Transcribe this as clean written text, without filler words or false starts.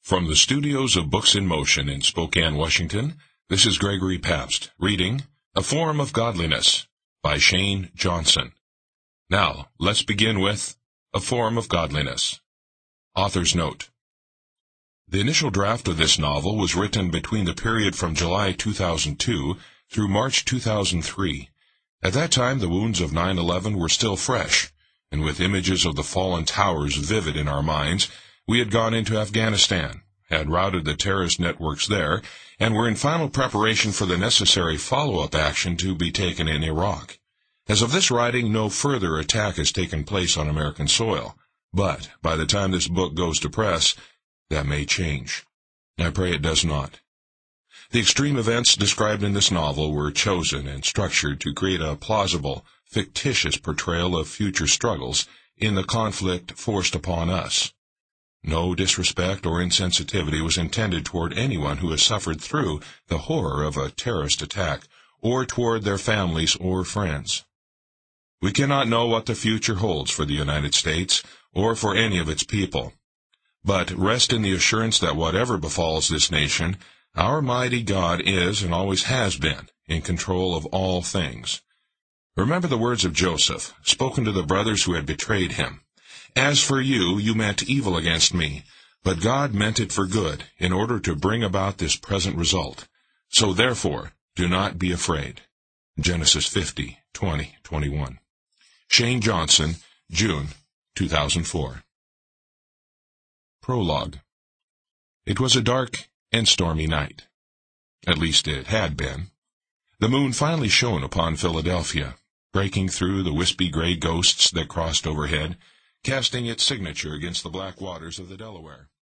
From the studios of Books in Motion in Spokane, Washington, this is Gregory Pabst reading A Form of Godliness by Shane Johnson. Now, let's begin with A Form of Godliness. Author's note. The initial draft of this novel was written between the period from July 2002 through March 2003. At that time, the wounds of 9/11 were still fresh, and with images of the fallen towers vivid in our minds, we had gone into Afghanistan, had routed the terrorist networks there, and were in final preparation for the necessary follow-up action to be taken in Iraq. As of this writing, no further attack has taken place on American soil, but by the time this book goes to press, that may change. I pray it does not. The extreme events described in this novel were chosen and structured to create a plausible, fictitious portrayal of future struggles in the conflict forced upon us. No disrespect or insensitivity was intended toward anyone who has suffered through the horror of a terrorist attack, or toward their families or friends. We cannot know what the future holds for the United States, or for any of its people. But rest in the assurance that whatever befalls this nation, our mighty God is, and always has been, in control of all things. Remember the words of Joseph, spoken to the brothers who had betrayed him. As for you, you meant evil against me, but God meant it for good, in order to bring about this present result. So therefore, do not be afraid. Genesis 50:20-21. Shane Johnson, June 2004. Prologue. It was a dark and stormy night. At least it had been. The moon finally shone upon Philadelphia, breaking through the wispy gray ghosts that crossed overhead, casting its signature against the black waters of the Delaware.